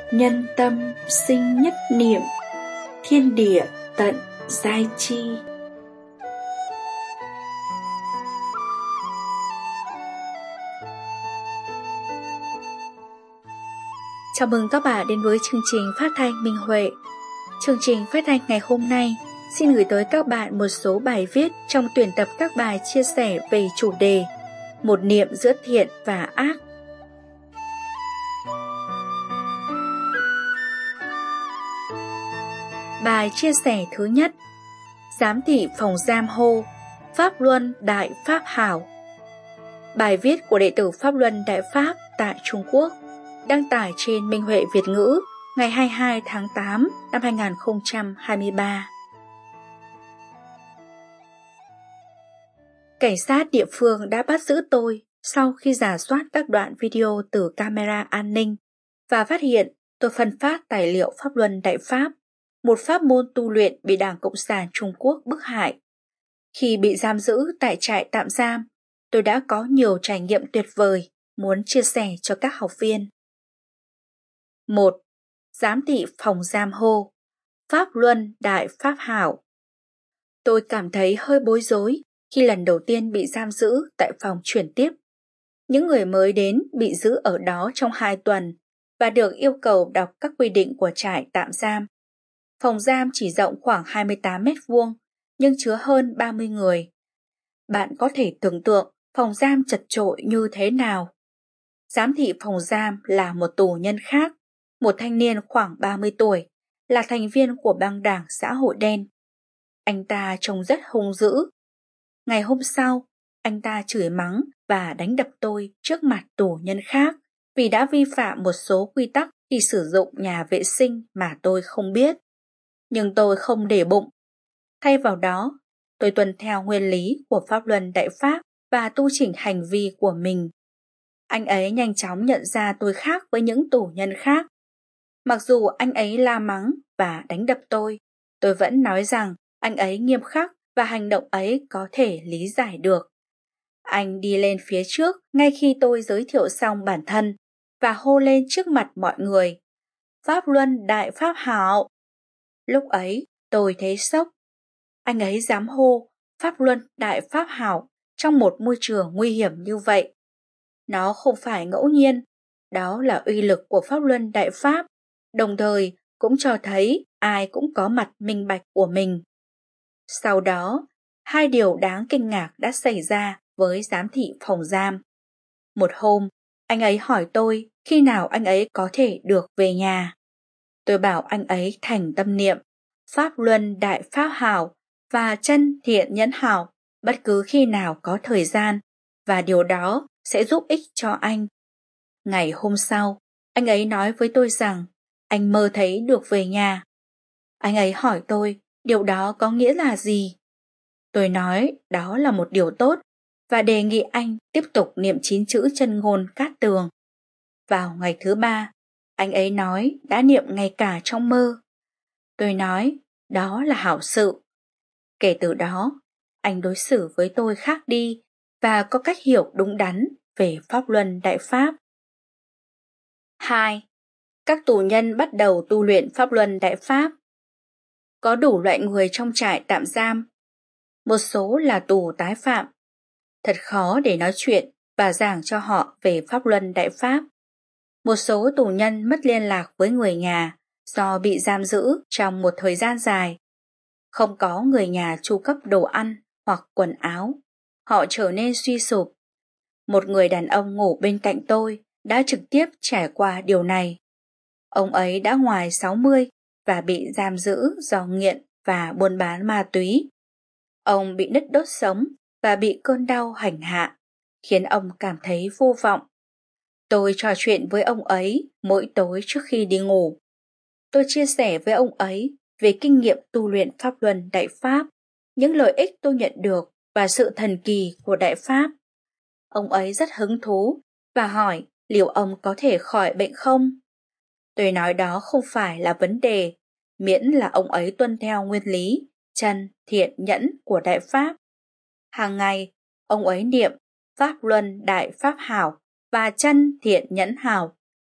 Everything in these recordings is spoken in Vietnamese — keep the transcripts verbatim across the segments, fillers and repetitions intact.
Nhân tâm sinh nhất niệm, thiên địa tận giai chi. Chào mừng các bạn đến với chương trình phát thanh Minh Huệ. Chương trình phát thanh ngày hôm nay xin gửi tới các bạn một số bài viết trong tuyển tập các bài chia sẻ về chủ đề Một niệm giữa thiện và ác. Bài chia sẻ thứ nhất: Giám thị phòng giam hô, Pháp Luân Đại Pháp hảo. Bài viết của đệ tử Pháp Luân Đại Pháp tại Trung Quốc, đăng tải trên Minh Huệ Việt ngữ ngày hai mươi hai tháng tám năm hai nghìn không trăm hai mươi ba. Cảnh sát địa phương đã bắt giữ tôi sau khi rà soát các đoạn video từ camera an ninh và phát hiện tôi phân phát tài liệu Pháp Luân Đại Pháp, một pháp môn tu luyện bị Đảng Cộng sản Trung Quốc bức hại. Khi bị giam giữ tại trại tạm giam, tôi đã có nhiều trải nghiệm tuyệt vời muốn chia sẻ cho các học viên. một. Giám thị phòng giam hô, Pháp Luân Đại Pháp hảo. Tôi cảm thấy hơi bối rối khi lần đầu tiên bị giam giữ tại phòng chuyển tiếp. Những người mới đến bị giữ ở đó trong hai tuần và được yêu cầu đọc các quy định của trại tạm giam. Phòng giam chỉ rộng khoảng hai mươi tám mét vuông nhưng chứa hơn ba mươi người. Bạn có thể tưởng tượng phòng giam chật chội như thế nào. Giám thị phòng giam là một tù nhân khác, một thanh niên khoảng ba mươi tuổi, là thành viên của băng đảng xã hội đen. Anh ta trông rất hung dữ. Ngày hôm sau, anh ta chửi mắng và đánh đập tôi trước mặt tù nhân khác vì đã vi phạm một số quy tắc khi sử dụng nhà vệ sinh mà tôi không biết. Nhưng tôi không để bụng. Thay vào đó, tôi tuân theo nguyên lý của Pháp Luân Đại Pháp và tu chỉnh hành vi của mình. Anh ấy nhanh chóng nhận ra tôi khác với những tù nhân khác. Mặc dù anh ấy la mắng và đánh đập tôi, tôi vẫn nói rằng anh ấy nghiêm khắc và hành động ấy có thể lý giải được. Anh đi lên phía trước ngay khi tôi giới thiệu xong bản thân và hô lên trước mặt mọi người, Pháp Luân Đại Pháp hảo. Lúc ấy tôi thấy sốc. Anh ấy dám hô Pháp Luân Đại Pháp hảo trong một môi trường nguy hiểm như vậy. Nó không phải ngẫu nhiên, đó là uy lực của Pháp Luân Đại Pháp, đồng thời cũng cho thấy ai cũng có mặt minh bạch của mình. Sau đó, hai điều đáng kinh ngạc đã xảy ra với giám thị phòng giam. Một hôm, anh ấy hỏi tôi khi nào anh ấy có thể được về nhà. Tôi bảo anh ấy thành tâm niệm Pháp Luân Đại Pháp hảo và chân thiện nhẫn hảo bất cứ khi nào có thời gian, và điều đó sẽ giúp ích cho anh. Ngày hôm sau, anh ấy nói với tôi rằng anh mơ thấy được về nhà. Anh ấy hỏi tôi điều đó có nghĩa là gì. Tôi nói đó là một điều tốt và đề nghị anh tiếp tục niệm chín chữ chân ngôn cát tường. Vào ngày thứ ba, anh ấy nói đã niệm ngay cả trong mơ. Tôi nói đó là hảo sự. Kể từ đó, anh đối xử với tôi khác đi và có cách hiểu đúng đắn về Pháp Luân Đại Pháp. hai. Các tù nhân bắt đầu tu luyện Pháp Luân Đại Pháp. Có đủ loại người trong trại tạm giam. Một số là tù tái phạm. Thật khó để nói chuyện và giảng cho họ về Pháp Luân Đại Pháp. Một số tù nhân mất liên lạc với người nhà do bị giam giữ trong một thời gian dài. Không có người nhà chu cấp đồ ăn hoặc quần áo, họ trở nên suy sụp. Một người đàn ông ngủ bên cạnh tôi đã trực tiếp trải qua điều này. Ông ấy đã ngoài sáu mươi và bị giam giữ do nghiện và buôn bán ma túy. Ông bị nứt đốt sống và bị cơn đau hành hạ, khiến ông cảm thấy vô vọng. Tôi trò chuyện với ông ấy mỗi tối trước khi đi ngủ. Tôi chia sẻ với ông ấy về kinh nghiệm tu luyện Pháp Luân Đại Pháp, những lợi ích tôi nhận được và sự thần kỳ của Đại Pháp. Ông ấy rất hứng thú và hỏi liệu ông có thể khỏi bệnh không. Tôi nói đó không phải là vấn đề, miễn là ông ấy tuân theo nguyên lý chân, thiện, nhẫn của Đại Pháp. Hàng ngày, ông ấy niệm Pháp Luân Đại Pháp hảo và chân, thiện, nhẫn hảo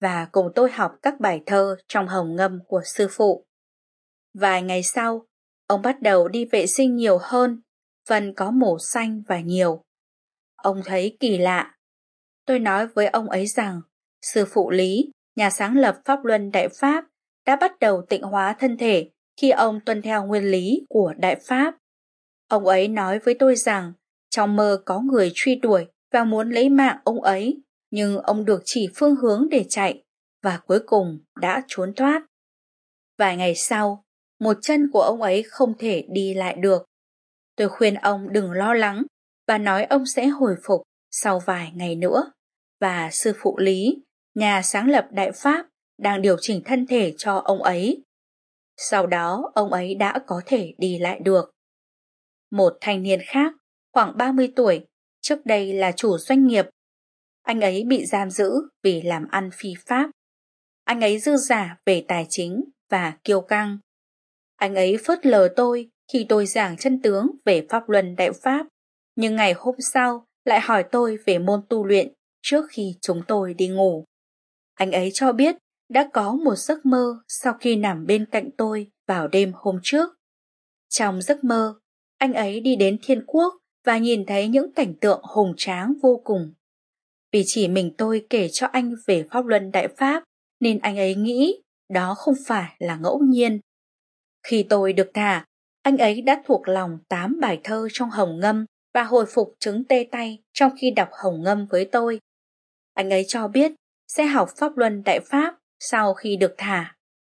và cùng tôi học các bài thơ trong hồng ngâm của sư phụ. Vài ngày sau, ông bắt đầu đi vệ sinh nhiều hơn, phần có màu xanh và nhiều. Ông thấy kỳ lạ. Tôi nói với ông ấy rằng, sư phụ Lý, nhà sáng lập Pháp Luân Đại Pháp, đã bắt đầu tịnh hóa thân thể khi ông tuân theo nguyên lý của Đại Pháp. Ông ấy nói với tôi rằng, trong mơ có người truy đuổi và muốn lấy mạng ông ấy, nhưng ông được chỉ phương hướng để chạy, và cuối cùng đã trốn thoát. Vài ngày sau, một chân của ông ấy không thể đi lại được. Tôi khuyên ông đừng lo lắng và nói ông sẽ hồi phục sau vài ngày nữa, và sư phụ Lý, nhà sáng lập Đại Pháp, đang điều chỉnh thân thể cho ông ấy. Sau đó, ông ấy đã có thể đi lại được. Một thanh niên khác, khoảng ba mươi tuổi, trước đây là chủ doanh nghiệp. Anh ấy bị giam giữ vì làm ăn phi pháp. Anh ấy dư dả về tài chính và kiêu căng. Anh ấy phớt lờ tôi khi tôi giảng chân tướng về Pháp Luân Đại Pháp, nhưng ngày hôm sau lại hỏi tôi về môn tu luyện trước khi chúng tôi đi ngủ. Anh ấy cho biết đã có một giấc mơ sau khi nằm bên cạnh tôi vào đêm hôm trước. Trong giấc mơ, anh ấy đi đến thiên quốc và nhìn thấy những cảnh tượng hùng tráng vô cùng. Vì chỉ mình tôi kể cho anh về Pháp Luân Đại Pháp, nên anh ấy nghĩ đó không phải là ngẫu nhiên. Khi tôi được thả, anh ấy đã thuộc lòng tám bài thơ trong hồng ngâm và hồi phục chứng tê tay trong khi đọc hồng ngâm với tôi. Anh ấy cho biết sẽ học Pháp Luân Đại Pháp sau khi được thả.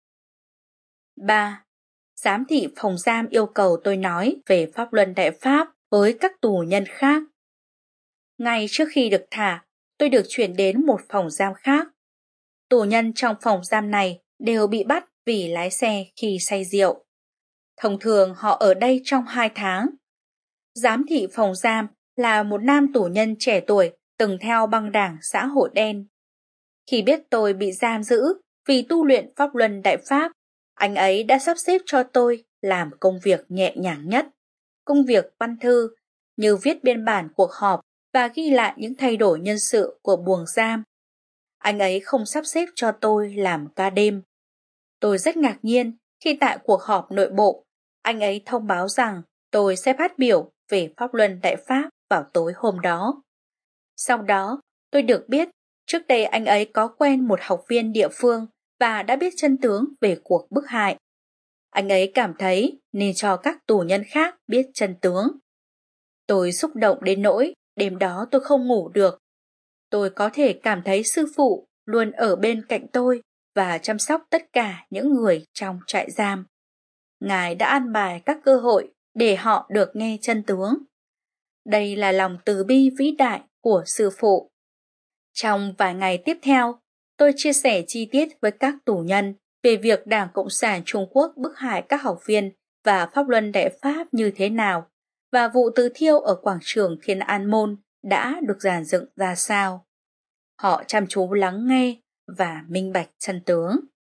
ba. Giám thị phòng giam yêu cầu tôi nói về Pháp Luân Đại Pháp với các tù nhân khác. Ngay trước khi được thả, tôi được chuyển đến một phòng giam khác. Tù nhân trong phòng giam này đều bị bắt vì lái xe khi say rượu. Thông thường họ ở đây trong hai tháng. Giám thị phòng giam là một nam tù nhân trẻ tuổi từng theo băng đảng xã hội đen. Khi biết tôi bị giam giữ vì tu luyện Pháp Luân Đại Pháp, anh ấy đã sắp xếp cho tôi làm công việc nhẹ nhàng nhất, công việc văn thư như viết biên bản cuộc họp và ghi lại những thay đổi nhân sự của buồng giam. Anh ấy không sắp xếp cho tôi làm ca đêm. Tôi rất ngạc nhiên khi tại cuộc họp nội bộ, anh ấy thông báo rằng tôi sẽ phát biểu về Pháp Luân Đại Pháp vào tối hôm đó. Sau đó, tôi được biết trước đây anh ấy có quen một học viên địa phương và đã biết chân tướng về cuộc bức hại. Anh ấy cảm thấy nên cho các tù nhân khác biết chân tướng. Tôi xúc động đến nỗi đêm đó tôi không ngủ được. Tôi có thể cảm thấy sư phụ luôn ở bên cạnh tôi và chăm sóc tất cả những người trong trại giam. Ngài đã an bài các cơ hội để họ được nghe chân tướng. Đây là lòng từ bi vĩ đại của sư phụ. Trong vài ngày tiếp theo, tôi chia sẻ chi tiết với các tù nhân về việc Đảng Cộng sản Trung Quốc bức hại các học viên và Pháp Luân Đại Pháp như thế nào, và vụ từ thiêu ở quảng trường Thiên An Môn đã được dàn dựng ra sao. Họ chăm chú lắng nghe và minh bạch chân tướng.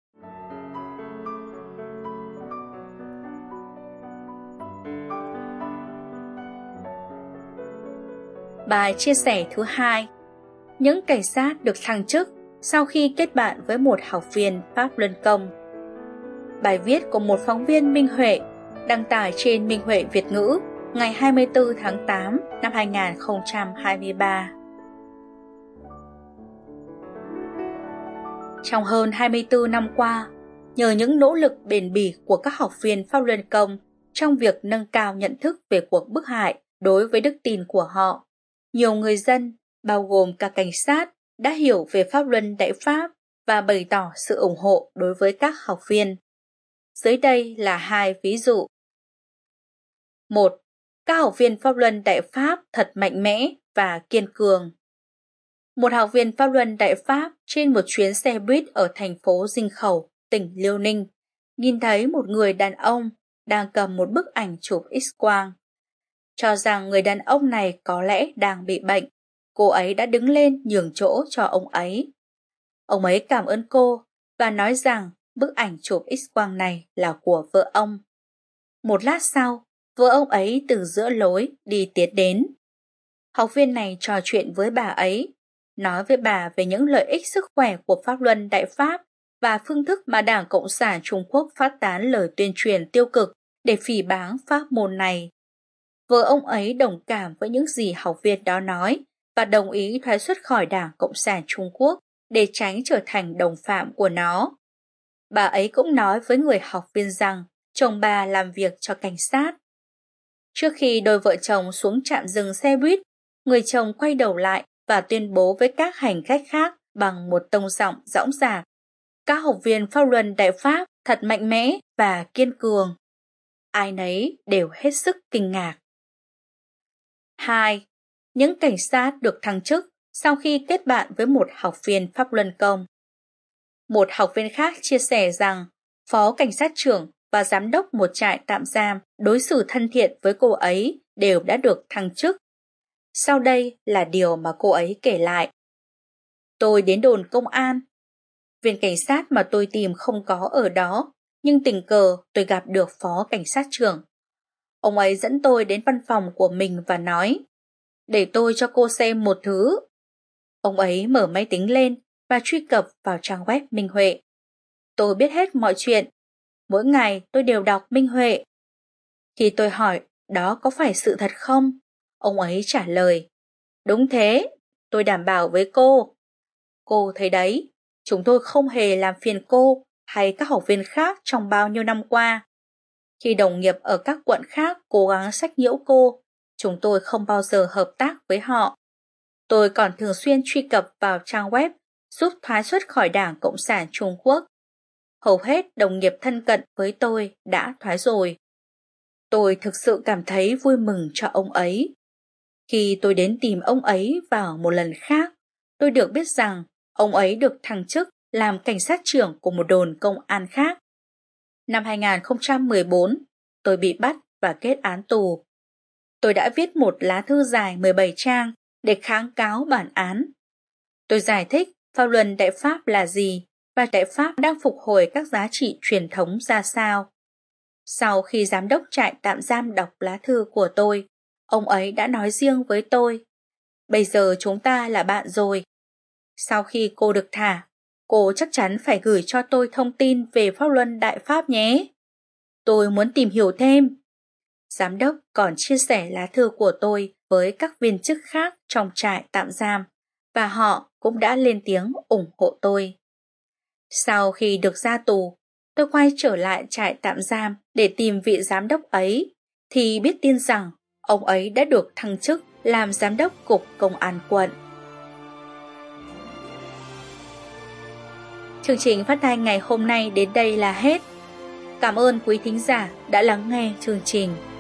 Bài chia sẻ thứ hai: những cảnh sát được thăng chức sau khi kết bạn với một học viên Pháp Luân Công. Bài viết của một phóng viên Minh Huệ đăng tải trên Minh Huệ Việt ngữ ngày hai mươi tư tháng tám năm hai nghìn không trăm hai mươi ba. Trong hơn hai mươi tư năm qua, nhờ những nỗ lực bền bỉ của các học viên Pháp Luân Công trong việc nâng cao nhận thức về cuộc bức hại đối với đức tin của họ, nhiều người dân, bao gồm cả cảnh sát, đã hiểu về Pháp Luân Đại Pháp và bày tỏ sự ủng hộ đối với các học viên. Dưới đây là hai ví dụ. một. Các học viên Pháp Luân Đại Pháp thật mạnh mẽ và kiên cường. Một học viên Pháp Luân Đại Pháp trên một chuyến xe buýt ở thành phố Dinh Khẩu, tỉnh Liêu Ninh, nhìn thấy một người đàn ông đang cầm một bức ảnh chụp X-quang. Cho rằng người đàn ông này có lẽ đang bị bệnh, cô ấy đã đứng lên nhường chỗ cho ông ấy. Ông ấy cảm ơn cô và nói rằng bức ảnh chụp X-quang này là của vợ ông. Một lát sau, vợ ông ấy từ giữa lối đi tiến đến. Học viên này trò chuyện với bà ấy. nói với bà về những lợi ích sức khỏe của Pháp Luân Đại Pháp và phương thức mà Đảng Cộng sản Trung Quốc phát tán lời tuyên truyền tiêu cực để phỉ báng pháp môn này. Vợ ông ấy đồng cảm với những gì học viên đó nói và đồng ý thoái xuất khỏi Đảng Cộng sản Trung Quốc để tránh trở thành đồng phạm của nó. Bà ấy cũng nói với người học viên rằng chồng bà làm việc cho cảnh sát. Trước khi đôi vợ chồng xuống trạm dừng xe buýt, người chồng quay đầu lại và tuyên bố với các hành khách khác bằng một tông giọng dõng dạc: các học viên Pháp Luân Đại Pháp thật mạnh mẽ và kiên cường. Ai nấy đều hết sức kinh ngạc. hai. Những cảnh sát được thăng chức sau khi kết bạn với một học viên Pháp Luân Công. Một học viên khác chia sẻ rằng phó cảnh sát trưởng và giám đốc một trại tạm giam đối xử thân thiện với cô ấy đều đã được thăng chức. Sau đây là điều mà cô ấy kể lại. Tôi đến đồn công an. Viên cảnh sát mà tôi tìm không có ở đó, nhưng tình cờ tôi gặp được phó cảnh sát trưởng. Ông ấy dẫn tôi đến văn phòng của mình và nói: để tôi cho cô xem một thứ. Ông ấy mở máy tính lên và truy cập vào trang web Minh Huệ. Tôi biết hết mọi chuyện. Mỗi ngày tôi đều đọc Minh Huệ. Khi tôi hỏi đó có phải sự thật không, ông ấy trả lời: đúng thế, tôi đảm bảo với cô. Cô thấy đấy, chúng tôi không hề làm phiền cô hay các học viên khác trong bao nhiêu năm qua. Khi đồng nghiệp ở các quận khác cố gắng sách nhiễu cô, chúng tôi không bao giờ hợp tác với họ. Tôi còn thường xuyên truy cập vào trang web giúp thoái xuất khỏi Đảng Cộng sản Trung Quốc. Hầu hết đồng nghiệp thân cận với tôi đã thoái rồi. Tôi thực sự cảm thấy vui mừng cho ông ấy. Khi tôi đến tìm ông ấy vào một lần khác, tôi được biết rằng ông ấy được thăng chức làm cảnh sát trưởng của một đồn công an khác. Năm hai không một bốn, tôi bị bắt và kết án tù. Tôi đã viết một lá thư dài mười bảy trang để kháng cáo bản án. Tôi giải thích Pháp Luân Đại Pháp là gì và Đại Pháp đang phục hồi các giá trị truyền thống ra sao. Sau khi giám đốc trại tạm giam đọc lá thư của tôi, ông ấy đã nói riêng với tôi: bây giờ chúng ta là bạn rồi. Sau khi cô được thả, cô chắc chắn phải gửi cho tôi thông tin về Pháp Luân Đại Pháp nhé. Tôi muốn tìm hiểu thêm. Giám đốc còn chia sẻ lá thư của tôi với các viên chức khác trong trại tạm giam và họ cũng đã lên tiếng ủng hộ tôi. Sau khi được ra tù, tôi quay trở lại trại tạm giam để tìm vị giám đốc ấy thì biết tin rằng ông ấy đã được thăng chức làm giám đốc cục công an quận. Chương trình phát thanh ngày hôm nay đến đây là hết. Cảm ơn quý thính giả đã lắng nghe chương trình.